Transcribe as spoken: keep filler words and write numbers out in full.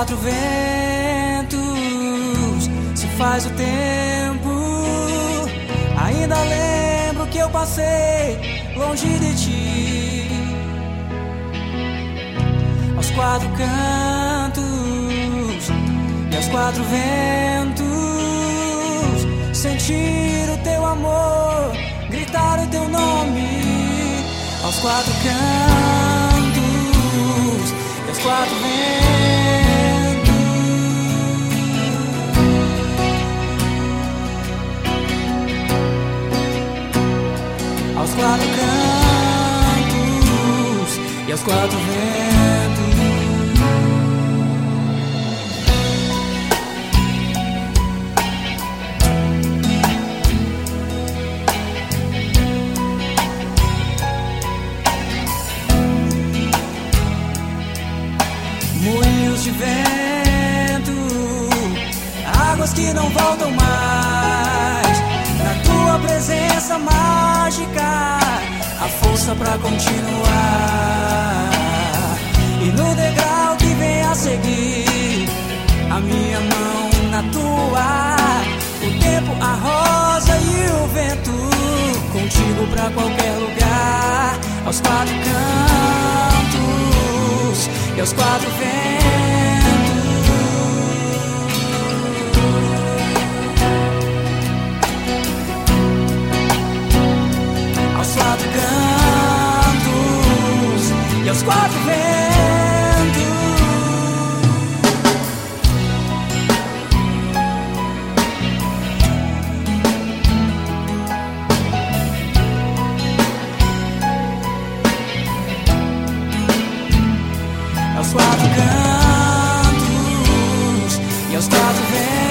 quatro ventos se faz o tempo. Ainda lembro que eu passei longe de ti. Aos quatro cantos e aos quatro ventos, sentir o teu amor, gritar o teu nome. Aos quatro cantos e aos quatro ventos, aos quatro cantos e aos quatro ventos. Moinhos de vento, águas que não voltam mais. Na tua presença mágica, a força pra continuar. E no degrau que vem a seguir, a minha mão na tua. O tempo, a rosa e o vento, contigo pra qualquer lugar. Aos quatro cantos e aos quatro ventos, aos quatro cantos e aos quatro ventos, aos quatro cantos e aos quatro ventos.